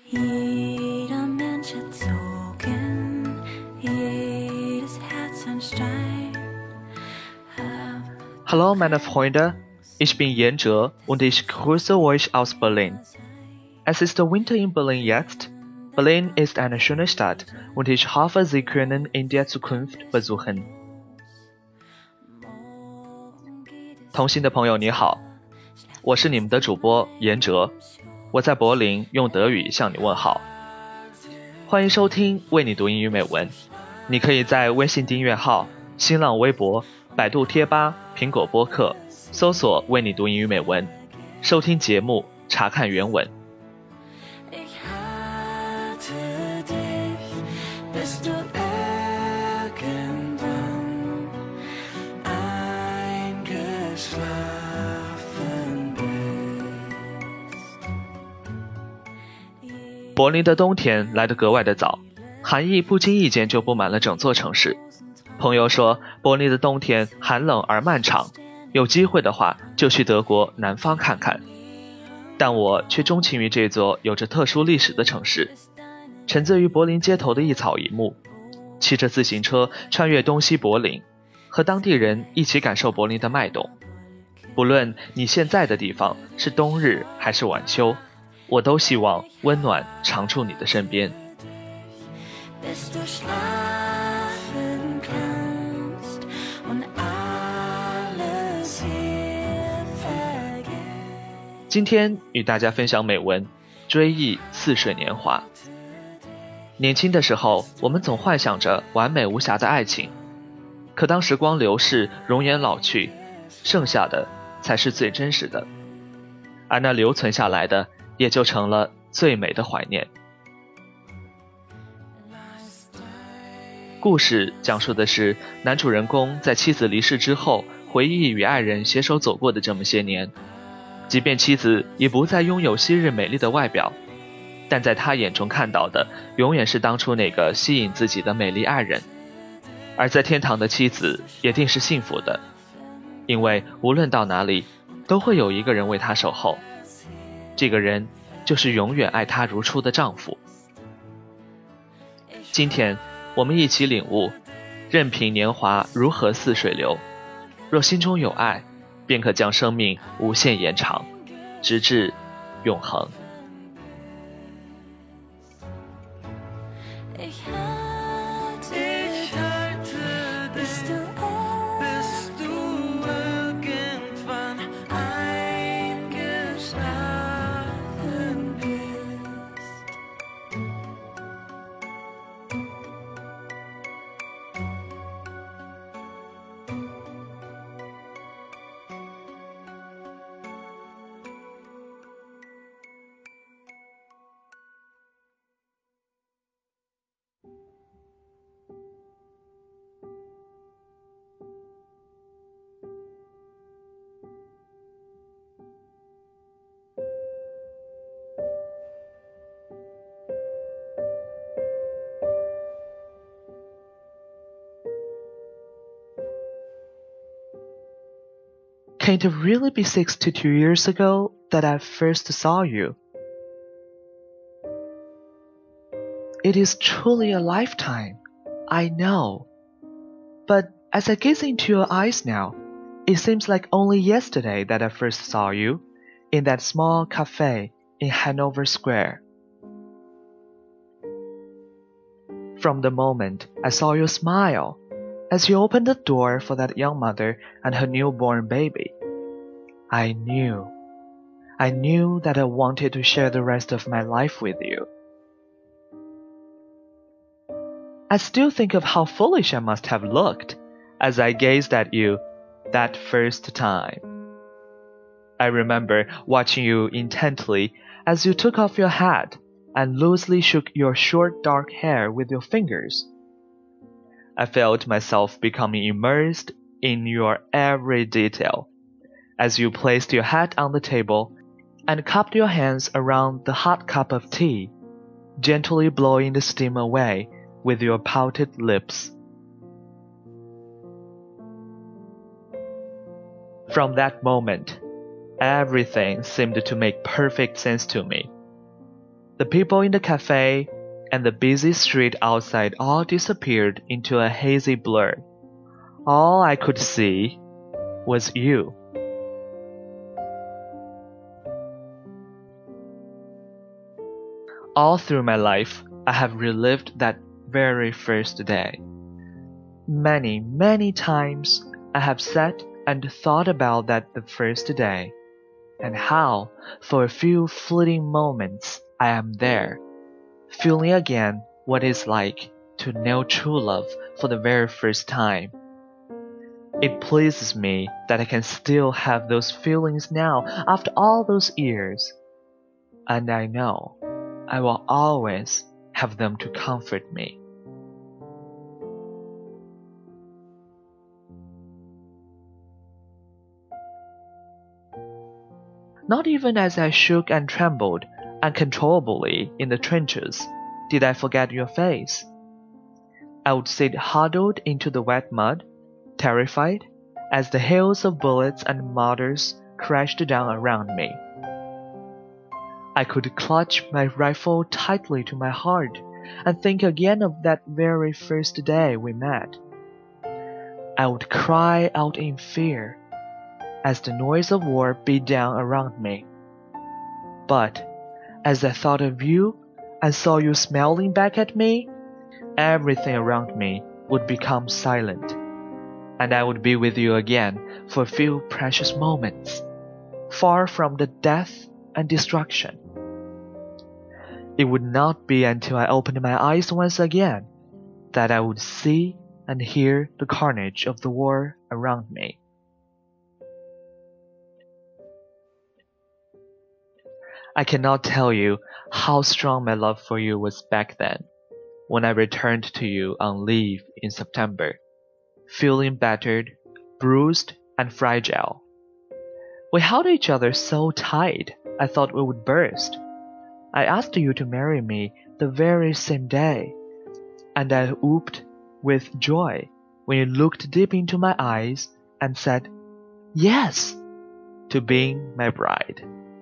이런 면책 속엔 jedes Herzenstein. Hallo meine Freunde, ich bin Yan Zhe und ich grüße euch aus Berlin. Es ist Winter in Berlin jetzt. Berlin ist eine schöne Stadt und ich hoffe, Sie können in der Zukunft besuchen. 同行的朋友你好，我是你们的主播严哲，我在柏林用德语向你问好。欢迎收听为你读英语美文，你可以在微信订阅号、新浪微博、百度贴吧、苹果播客搜索为你读英语美文，收听节目，查看原文。柏林的冬天来得格外的早，寒意不经意间就布满了整座城市。朋友说，柏林的冬天寒冷而漫长，有机会的话就去德国南方看看。但我却钟情于这座有着特殊历史的城市，沉醉于柏林街头的一草一木，骑着自行车穿越东西柏林，和当地人一起感受柏林的脉动。不论你现在的地方是冬日还是晚秋，我都希望温暖常驻你的身边。今天与大家分享美文《追忆似水年华》。年轻的时候，我们总幻想着完美无瑕的爱情，可当时光流逝，容颜老去，剩下的才是最真实的，而那留存下来的也就成了最美的怀念。故事讲述的是男主人公在妻子离世之后，回忆与爱人携手走过的这么些年。即便妻子已不再拥有昔日美丽的外表，但在他眼中看到的永远是当初那个吸引自己的美丽爱人。而在天堂的妻子也定是幸福的，因为无论到哪里都会有一个人为她守候，这个人就是永远爱她如初的丈夫。今天我们一起领悟，任凭年华如何似水流，若心中有爱，便可将生命无限延长，直至永恒。Can it really be 62 years ago that I first saw you? It is truly a lifetime, I know. But as I gaze into your eyes now, it seems like only yesterday that I first saw you in that small cafe in Hanover Square. From the moment I saw you smile, as you opened the door for that young mother and her newborn baby, I knew that I wanted to share the rest of my life with you. I still think of how foolish I must have looked as I gazed at you that first time. I remember watching you intently as you took off your hat and loosely shook your short dark hair with your fingers. I felt myself becoming immersed in your every detail as you placed your hat on the table and cupped your hands around the hot cup of tea, gently blowing the steam away with your pouted lips. From that moment, everything seemed to make perfect sense to me. The people in the cafe and the busy street outside all disappeared into a hazy blur. All I could see was you. All through my life, I have relived that very first day. Many, many times I have sat and thought about that the first day, and how, for a few fleeting moments, I am there, feeling again what it's like to know true love for the very first time. It pleases me that I can still have those feelings now after all those years, and I know I will always have them to comfort me. Not even as I shook and trembled uncontrollably in the trenches did I forget your face. I would sit huddled into the wet mud, terrified, as the hails of bullets and mortars crashed down around me. I could clutch my rifle tightly to my heart and think again of that very first day we met. I would cry out in fear as the noise of war beat down around me. But as I thought of you and saw you smiling back at me, everything around me would become silent, and I would be with you again for a few precious moments, far from the death and destruction. It would not be until I opened my eyes once again that I would see and hear the carnage of the war around me. I cannot tell you how strong my love for you was back then, when I returned to you on leave in September, feeling battered, bruised, and fragile. We held each other so tight I thought we would burst. I asked you to marry me the very same day, and I whooped with joy when you looked deep into my eyes and said, "Yes," to being my bride.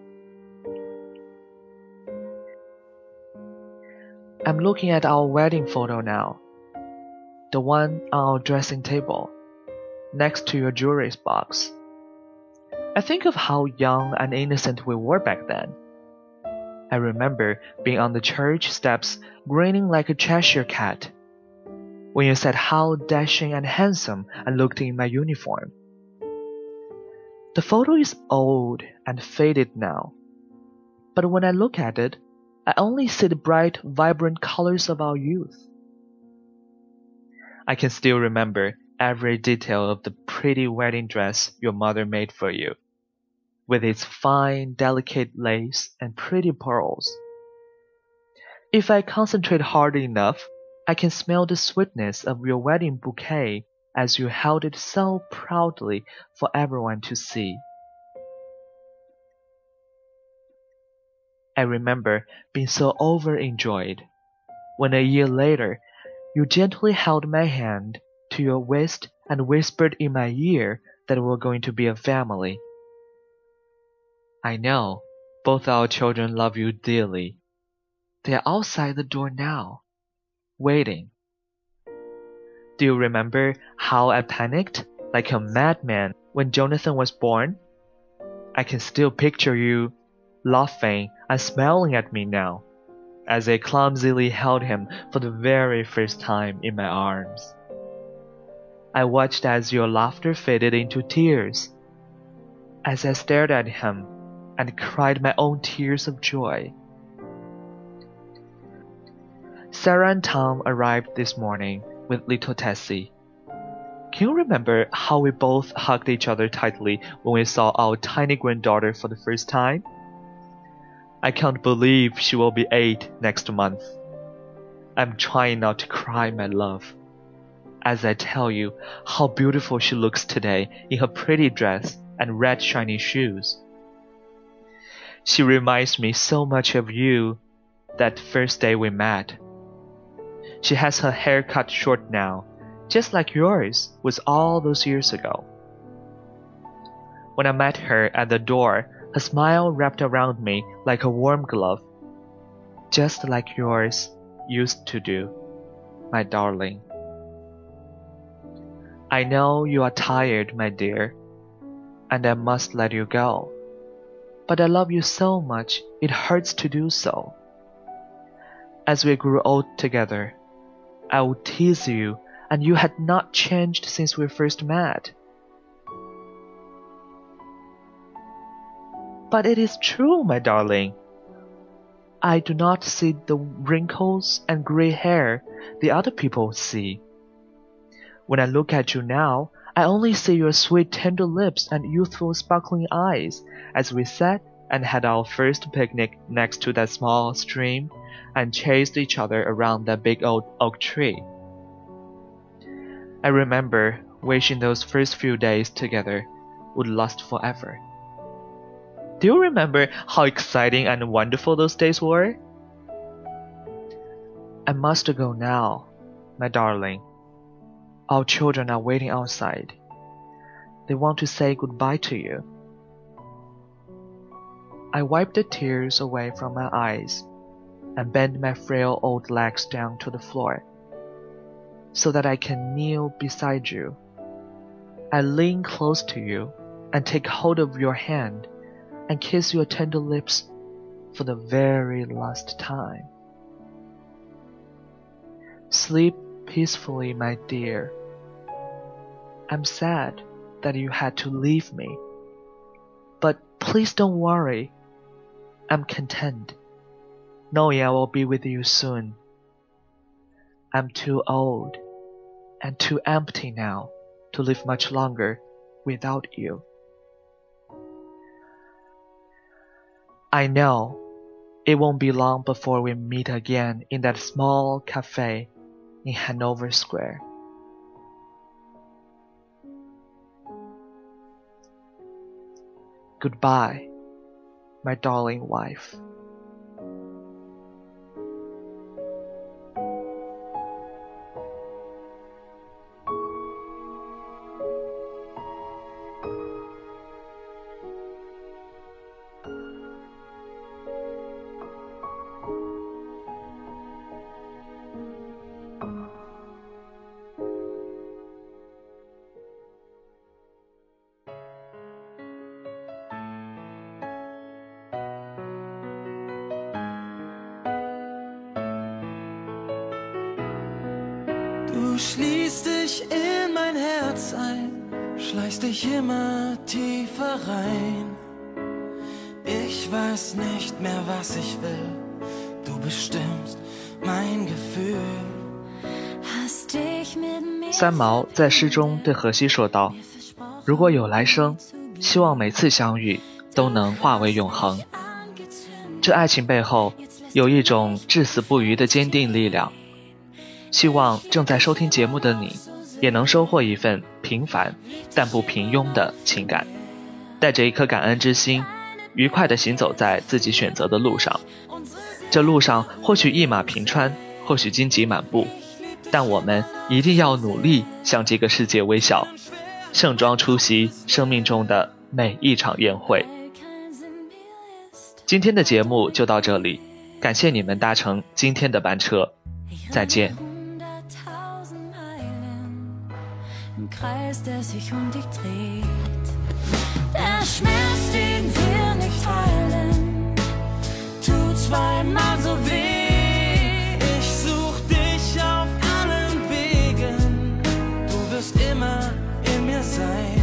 I'm looking at our wedding photo now, the one on our dressing table, next to your jewelry box. I think of how young and innocent we were back then. I remember being on the church steps grinning like a Cheshire cat when you said how dashing and handsome I looked in my uniform. The photo is old and faded now, but when I look at it, I only see the bright, vibrant colors of our youth. I can still remember every detail of the pretty wedding dress your mother made for you, with its fine, delicate lace and pretty pearls. If I concentrate hard enough, I can smell the sweetness of your wedding bouquet as you held it so proudly for everyone to see. I remember being so overjoyed when a year later you gently held my hand to your waist and whispered in my ear that we were going to be a family. I know both our children love you dearly. They are outside the door now, waiting. Do you remember how I panicked like a madman when Jonathan was born? I can still picture you laughing and smiling at me now, as I clumsily held him for the very first time in my arms. I watched as your laughter faded into tears, as I stared at him and cried my own tears of joy. Sarah and Tom arrived this morning with little Tessie. Can you remember how we both hugged each other tightly when we saw our tiny granddaughter for the first time? I can't believe she will be 8 next month. I'm trying not to cry, my love, as I tell you how beautiful she looks today in her pretty dress and red shiny shoes. She reminds me so much of you that first day we met. She has her hair cut short now, just like yours was all those years ago. When I met her at the door, her smile wrapped around me like a warm glove. just like yours used to do, my darling. I know you are tired, my dear, and I must let you go. But I love you so much, it hurts to do so. As we grew old together, I would tease you, and you had not changed since we first met. But it is true, my darling. I do not see the wrinkles and gray hair the other people see. When I look at you now, I only see your sweet tender lips and youthful sparkling eyes as we sat and had our first picnic next to that small stream and chased each other around that big old oak tree. I remember wishing those first few days together would last forever. Do you remember how exciting and wonderful those days were? I must go now, my darling. Our children are waiting outside. They want to say goodbye to you. I wiped the tears away from my eyes and bent my frail old legs down to the floor so that I can kneel beside you. I lean close to you and take hold of your hand and kiss your tender lips for the very last time. Sleep peacefully, my dear. I'm sad that you had to leave me, but please don't worry. I'm content, knowing I will be with you soon. I'm too old and too empty now to live much longer without you. I know it won't be long before we meet again in that small cafe in Hanover Square. Goodbye, my darling wife. Du schließt dich in mein Herz ein, schleichst dich immer tiefer rein. Ich weiß nicht mehr, was ich will, du bestimmst mein Gefühl. 三毛在诗中对荷西说道：如果有来生，希望每次相遇都能化为永恒。这爱情背后有一种至死不渝的坚定力量。希望正在收听节目的你也能收获一份平凡但不平庸的情感，带着一颗感恩之心，愉快地行走在自己选择的路上。这路上或许一马平川，或许荆棘满布，但我们一定要努力向这个世界微笑，盛装出席生命中的每一场宴会。今天的节目就到这里，感谢你们搭乘今天的班车，再见。 Im Kreis, der sich um dich dreht. Der Schmerz, den wir nicht heilen, tut zweimal so weh. Ich such dich auf allen Wegen, du wirst immer in mir sein.